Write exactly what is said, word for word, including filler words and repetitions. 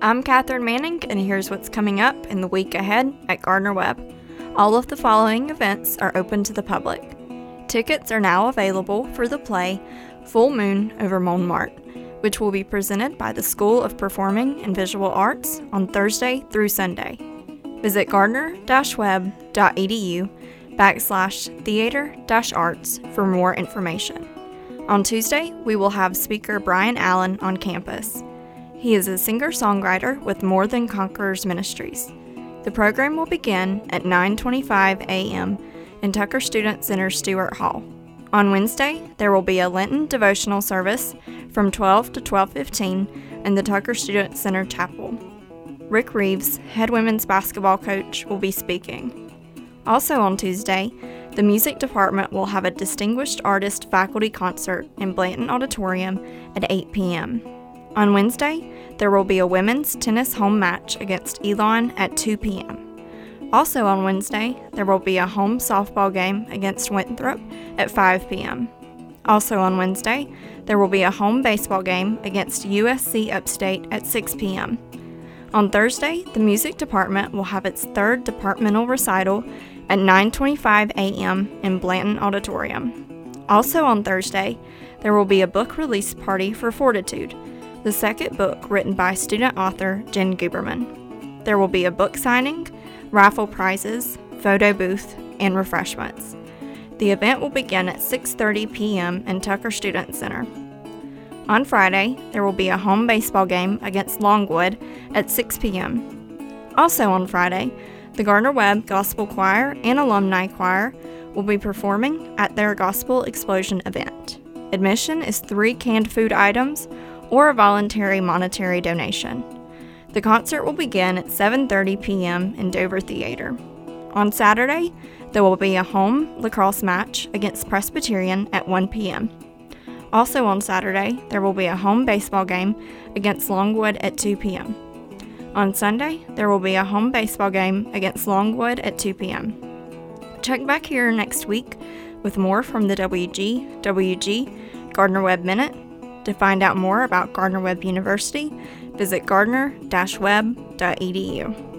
I'm Catherine Manning, and here's what's coming up in the week ahead at Gardner Webb. All of the following events are open to the public. Tickets are now available for the play Full Moon over Montmartre, which will be presented by the School of Performing and Visual Arts on Thursday through Sunday. Visit gardner-webb.edu backslash theater-arts for more information. On Tuesday, we will have speaker Brian Allen on campus. He is a singer-songwriter with More Than Conquerors Ministries. The program will begin at nine twenty-five a.m. in Tucker Student Center Stewart Hall. On Wednesday, there will be a Lenten devotional service from twelve to twelve fifteen in the Tucker Student Center Chapel. Rick Reeves, head women's basketball coach, will be speaking. Also on Tuesday, the music department will have a Distinguished Artist Faculty Concert in Blanton Auditorium at eight p.m. On Wednesday, there will be a women's tennis home match against Elon at two p.m. Also on Wednesday, there will be a home softball game against Winthrop at five p.m. Also on Wednesday, there will be a home baseball game against U S C Upstate at six p.m. On Thursday, the music department will have its third departmental recital at nine twenty-five a.m. in Blanton Auditorium. Also on Thursday, there will be a book release party for Fortitude, the second book written by student author Jen Guberman. There will be a book signing, raffle prizes, photo booth, and refreshments. The event will begin at six thirty p.m. in Tucker Student Center. On Friday, there will be a home baseball game against Longwood at six p.m. Also on Friday, the Gardner Webb Gospel Choir and Alumni Choir will be performing at their Gospel Explosion event. Admission is three canned food items or a voluntary monetary donation. The concert will begin at seven thirty p.m. in Dover Theater. On Saturday, there will be a home lacrosse match against Presbyterian at one p.m. Also on Saturday, there will be a home baseball game against Longwood at two p.m. On Sunday, there will be a home baseball game against Longwood at two p.m. Check back here next week with more from the W G W G Gardner Webb Minute. To find out more about Gardner Webb University, visit gardner dash webb dot e d u.